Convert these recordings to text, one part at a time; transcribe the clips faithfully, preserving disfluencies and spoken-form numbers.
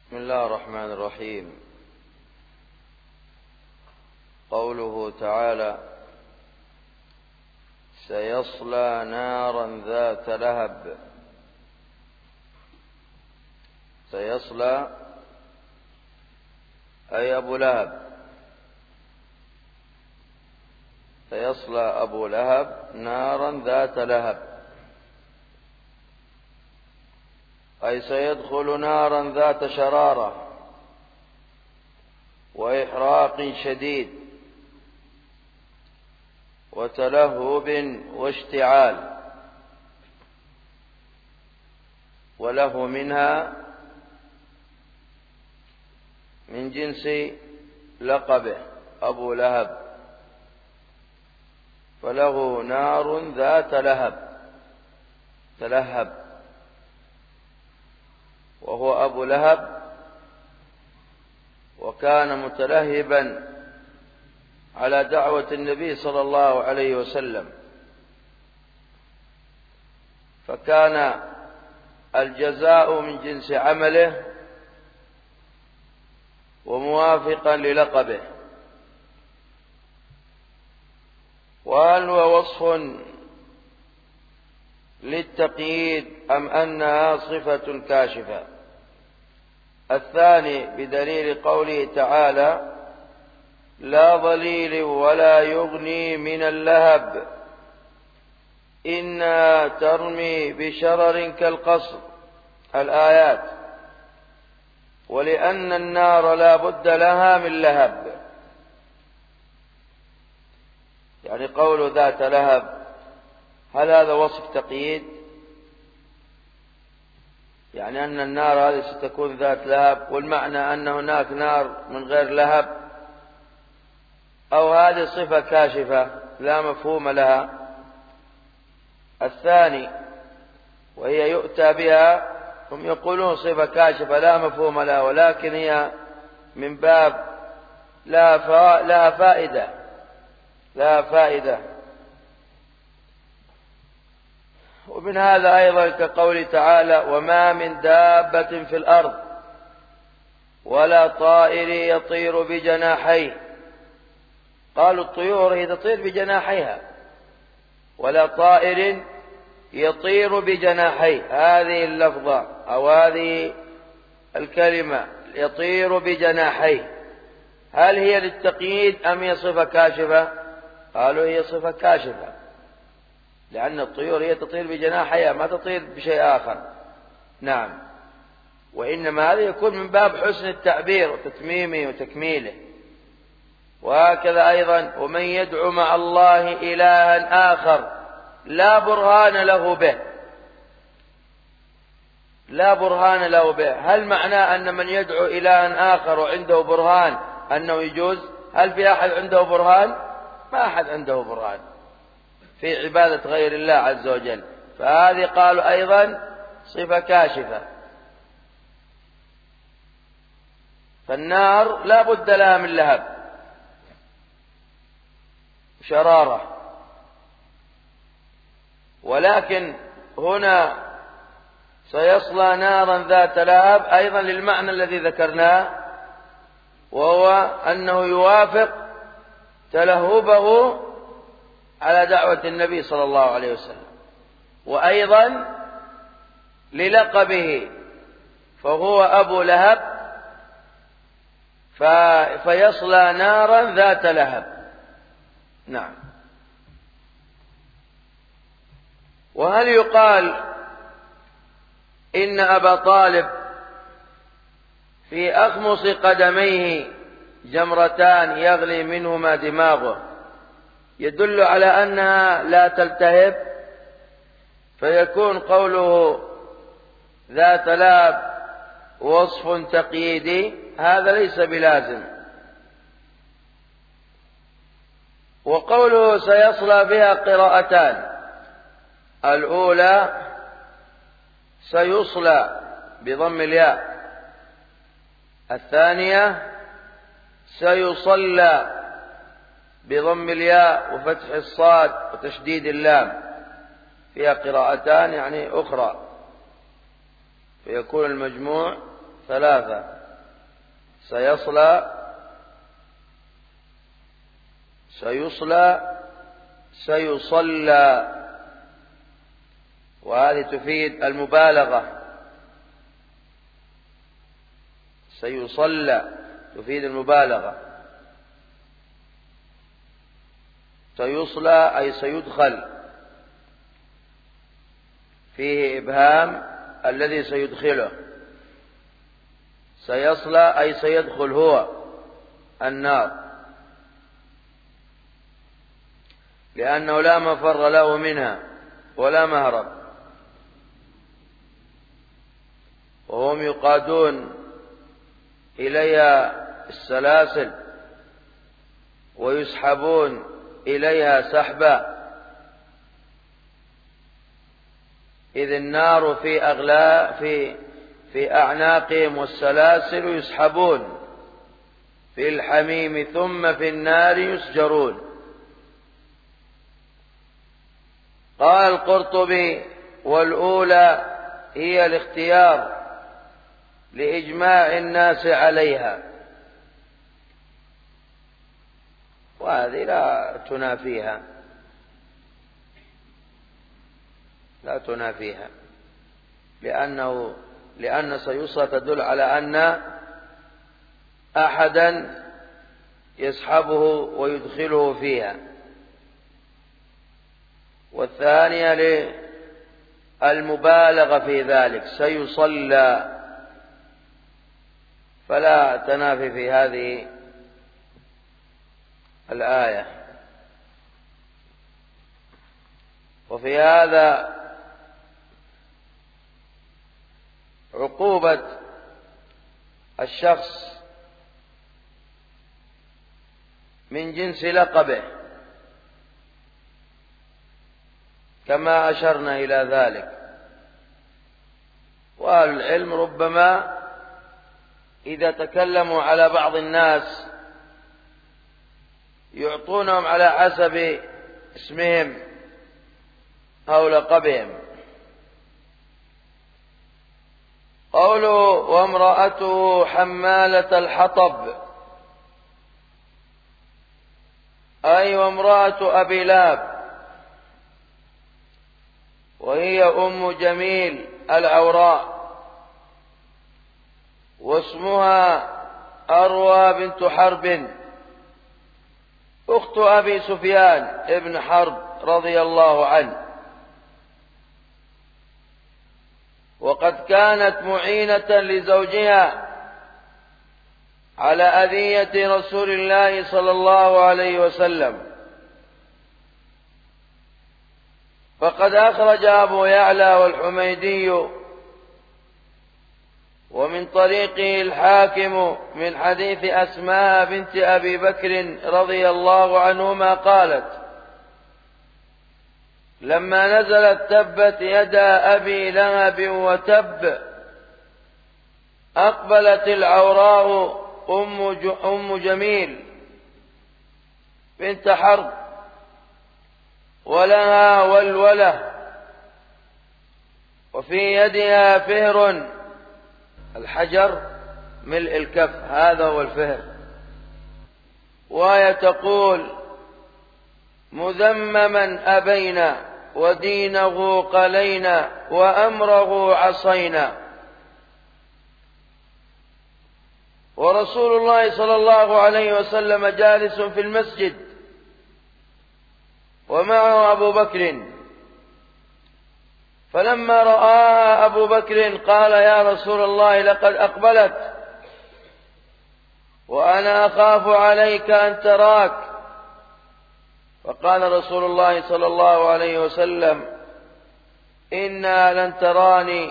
بسم الله الرحمن الرحيم. قوله تعالى: سيصلى نارا ذات لهب. سيصلى أي أبو لهب، سيصلى أبو لهب نارا ذات لهب، أي سيدخل نارا ذات شرارة وإحراق شديد وتلهب واشتعال، وله منها من جنس لقبه أبو لهب، فله نار ذات لهب تلهب، وهو أبو لهب، وكان متلهبا على دعوة النبي صلى الله عليه وسلم، فكان الجزاء من جنس عمله وموافقا للقبه. وهل هو وصف للتقييد أم أنها صفة كاشفة؟ الثاني بدليل قوله تعالى: لا ظليل ولا يغني من اللهب إنها ترمي بشرر كالقصر، الآيات. ولأن النار لا بد لها من لهب، يعني قول ذات لهب، هل هذا وصف تقييد؟ يعني أن النار هذه ستكون ذات لهب، والمعنى أن هناك نار من غير لهب، أو هذه صفة كاشفة لا مفهوم لها؟ الثاني، وهي يؤتى بها، هم يقولون صفة كاشفة لا مفهوم لها، ولكن هي من باب لها فائدة لها فائدة. ومن هذا أيضا كقول تعالى: وما من دابة في الأرض ولا طائر يطير بجناحيه. قالوا الطيور هي تطير بجناحيها، ولا طائر يطير بجناحيه. هذه اللفظة أو هذه الكلمة يطير بجناحيه، هل هي للتقييد أم هي صفة كاشفة؟ قالوا هي صفة كاشفة، لأن الطيور هي تطير بجناحها، ما تطير بشيء آخر. نعم، وإنما هذا يكون من باب حسن التعبير وتتميمه وتكميله. وهكذا أيضا: ومن يدعو مع الله إلها آخر لا برهان له به. لا برهان له به، هل معناه أن من يدعو إلها آخر وعنده برهان أنه يجوز؟ هل في أحد عنده برهان؟ ما أحد عنده برهان في عبادة غير الله عز وجل، فهذه قالوا أيضا صفة كاشفة. فالنار لا بد لها من لهب شرارة، ولكن هنا سيصلى نارا ذات لهب أيضا للمعنى الذي ذكرناه، وهو أنه يوافق تلهبه على دعوة النبي صلى الله عليه وسلم، وأيضا للقبه، فهو أبو لهب فيصلى نارا ذات لهب. نعم. وهل يقال إن أبا طالب في أخمص قدميه جمرتان يغلي منهما دماغه يدل على أنها لا تلتهب، فيكون قوله ذات لهب وصف تقييدي؟ هذا ليس بلازم. وقوله سيصلى بها قراءتان: الأولى سيصلى بضم الياء، الثانية سيصلى بضم الياء وفتح الصاد وتشديد اللام، فيها قراءتان يعني أخرى، فيكون المجموع ثلاثة. سيصلى سيصلى سيصلى، وهذه تفيد المبالغة. سيصلى تفيد المبالغة. سيصلى أي سيدخل، فيه إبهام الذي سيدخله. سيصلى أي سيدخل هو النار، لأنه لا مفر له منها ولا مهرب، وهم يقادون إليها السلاسل ويسحبون إليها سحبا، إذ النار في أغلى في في أعناقهم، والسلاسل يسحبون في الحميم ثم في النار يسجرون. قال القرطبي: والأولى هي الاختيار لإجماع الناس عليها، وهذه لا تنافيها لا تنافيها لأنه لأن سيصلى تدل على أن أحدا يسحبه ويدخله فيها. والثانية للمبالغة في ذلك، سيصلى، فلا تنافي في هذه الآية. وفي هذا عقوبة الشخص من جنس لقبه، كما أشرنا إلى ذلك. وأهل العلم ربما إذا تكلموا على بعض الناس يعطونهم على حسب اسمهم أو لقبهم. قوله: وامرأته حمالة الحطب، أي وامرأة أبي لهب، وهي أم جميل العوراء، واسمها أروى بنت حرب، أخت أبي سفيان ابن حرب رضي الله عنه، وقد كانت معينة لزوجها على أذية رسول الله صلى الله عليه وسلم. فقد أخرج أبو يعلى والحميدي ومن طريقه الحاكم من حديث أسماء بنت أبي بكر رضي الله عنهما قالت: لما نزلت تبت يدا أبي لهب وتب، أقبلت العوراء أم جميل بنت حرب ولها ولولة، وفي يدها فهر، الحجر ملء الكف، هذا هو الفهر، وهي تقول: مذمما أبينا ودينه قلينا وأمره عصينا. ورسول الله صلى الله عليه وسلم جالس في المسجد ومعه أبو بكر، فلما رآها أبو بكر قال: يا رسول الله، لقد أقبلت وأنا أخاف عليك أن تراك. فقال رسول الله صلى الله عليه وسلم: إنها لن تراني،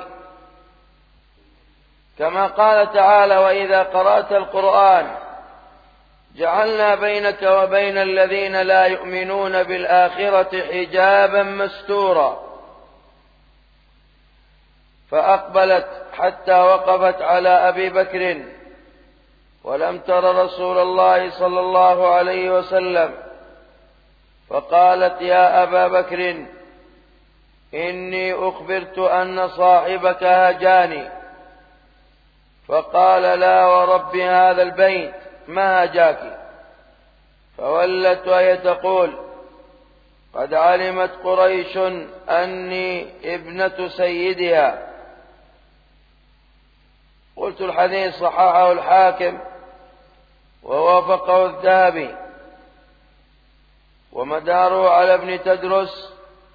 كما قال تعالى: وإذا قرأت القرآن جعلنا بينك وبين الذين لا يؤمنون بالآخرة حجابا مستورا. فأقبلت حتى وقفت على أبي بكر، ولم تر رسول الله صلى الله عليه وسلم، فقالت: يا أبا بكر، إني أخبرت أن صاحبك هجاني، فقال: لا ورب هذا البيت ما جاك. فولت وهي تقول: قد علمت قريش أني ابنة سيدها. قلت: الحديث صححه الحاكم ووافقه الذهبي، ومداره على ابن تدرس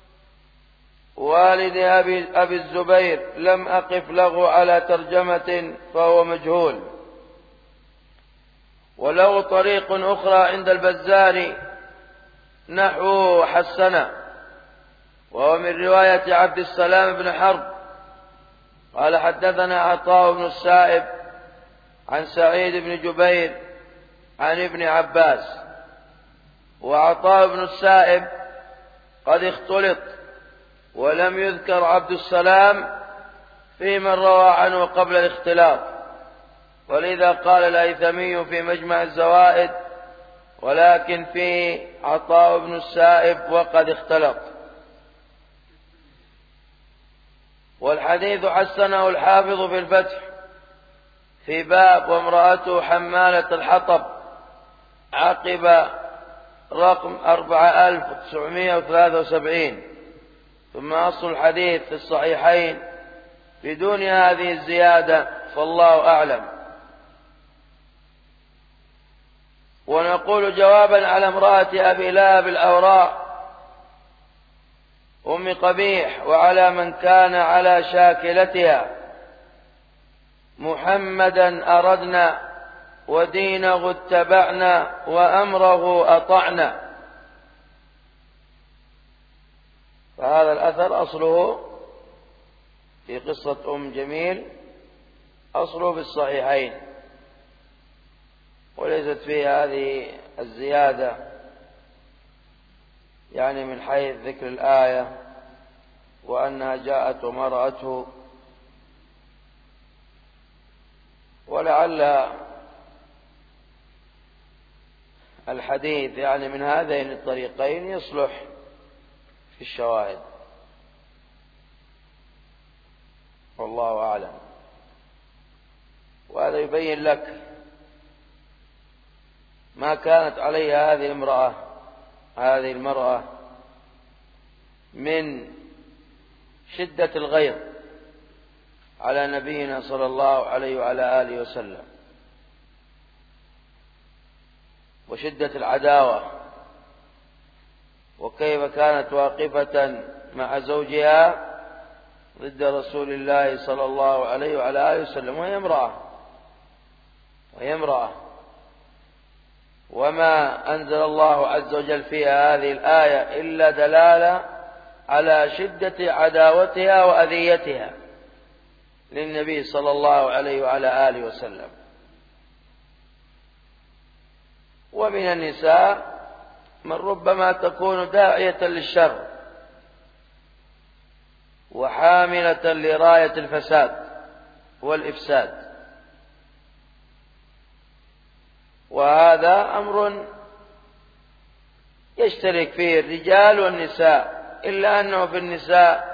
والد أبي, أبي الزبير، لم أقف له على ترجمة فهو مجهول. وله طريق أخرى عند البزار نحو حسنة، وهو من رواية عبد السلام بن حرب قال: حدثنا عطاء بن السائب عن سعيد بن جبير عن ابن عباس. وعطاء بن السائب قد اختلط، ولم يذكر عبد السلام في من روى عنه قبل الاختلاط، ولذا قال الهيثمي في مجمع الزوائد: ولكن في عطاء بن السائب وقد اختلط. والحديث حسنه الحافظ في الفتح في باب وامرأته حمالة الحطب عقب رقم أربعة آلاف وتسعمائة وثلاثة وسبعين. ثم أصل الحديث في الصحيحين بدون هذه الزيادة، فالله أعلم. ونقول جوابا على امرأة أبي لهب الأوراء أم قبيح وعلى من كان على شاكلتها: محمدا أردنا ودينه اتبعنا وأمره أطعنا. فهذا الأثر أصله في قصة أم جميل، أصله في الصحيحين، وليست فيه هذه الزيادة، يعني من حيث ذكر الآية وأنها جاءت ومرأته. ولعل الحديث يعني من هذين الطريقين يصلح في الشواهد، والله أعلم. وهذا يبين لك ما كانت عليها هذه المرأة هذه المرأة من شدة الغيظ على نبينا صلى الله عليه وعلى آله وسلم، وشدة العداوة، وكيف كانت واقفة مع زوجها ضد رسول الله صلى الله عليه وعلى آله وسلم، وهي امرأة وهي امرأة وما أنزل الله عز وجل فيها هذه الآية إلا دلالة على شدة عداوتها وأذيتها للنبي صلى الله عليه وعلى آله وسلم. ومن النساء من ربما تكون داعية للشر وحاملة لراية الفساد والإفساد، وهذا أمر يشترك فيه الرجال والنساء، إلا أنه في النساء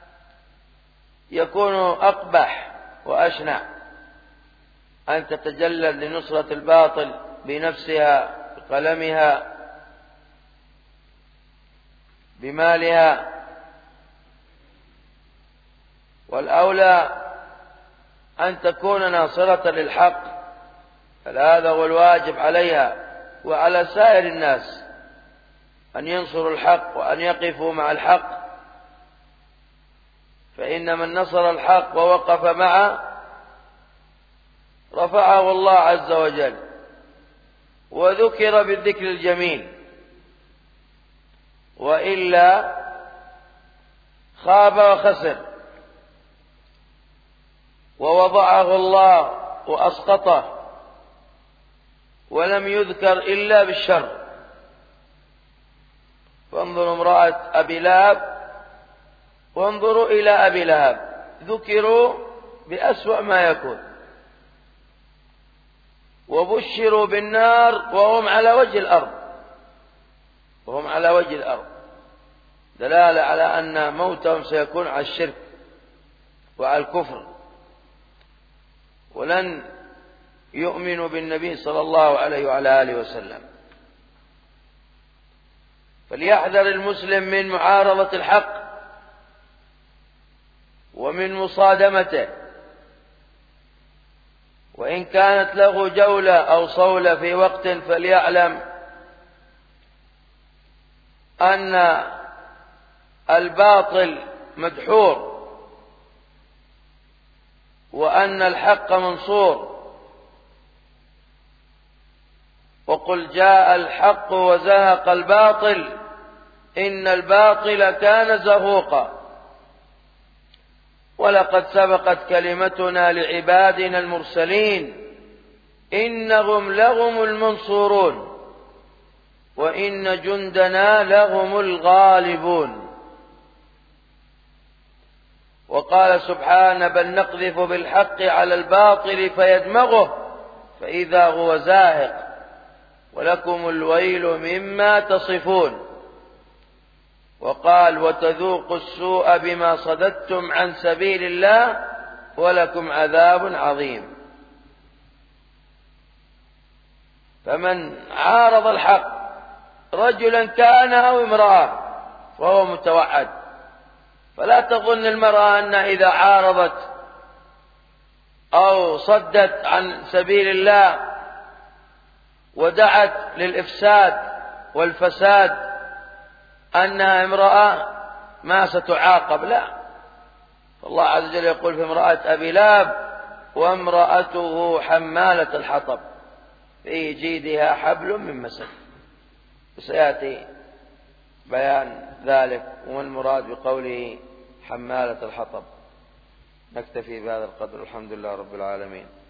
يكون أقبح وأشنع، أن تتجلد لنصرة الباطل بنفسها، بقلمها، بمالها. والأولى أن تكون ناصرة للحق، فهذا هو الواجب عليها وعلى سائر الناس، أن ينصروا الحق وأن يقفوا مع الحق، فإن من نصر الحق ووقف معه رفعه الله عز وجل وذكر بالذكر الجميل، وإلا خاب وخسر ووضعه الله وأسقطه ولم يذكر إلا بالشر. فانظروا امرأة أبي لهب وانظروا إلى أبي لهب، ذكروا بأسوأ ما يكون وبشروا بالنار وهم على وجه الأرض وهم على وجه الأرض دلالة على أن موتهم سيكون على الشرك وعلى الكفر. ولن يؤمنوا بالنبي صلى الله عليه وعلى آله وسلم. فليحذر المسلم من معارضة الحق ومن مصادمته، وإن كانت له جولة أو صولة في وقت فليعلم أن الباطل مدحور وأن الحق منصور. وقل جاء الحق وزهق الباطل إن الباطل كان زهوقا. ولقد سبقت كلمتنا لعبادنا المرسلين إنهم لهم المنصورون وإن جندنا لهم الغالبون. وقال سبحانه بل نقذف بالحق على الباطل فيدمغه فإذا هو زاهق ولكم الويل مما تصفون. وقال وتذوقوا السوء بما صددتم عن سبيل الله ولكم عذاب عظيم. فمن عارض الحق رجلا كان أو امرأة فهو متوعد. فلا تظن المرأة أن إذا عارضت أو صدت عن سبيل الله ودعت للإفساد والفساد أنها امرأة ما ستعاقب، لا. فالله عز وجل يقول في امرأة أبي لهب وامرأته حمالة الحطب في جيدها حبل من مسد. وسيأتي بيان ذلك وما المراد بقوله حمالة الحطب. نكتفي بهذا القدر. الحمد لله رب العالمين.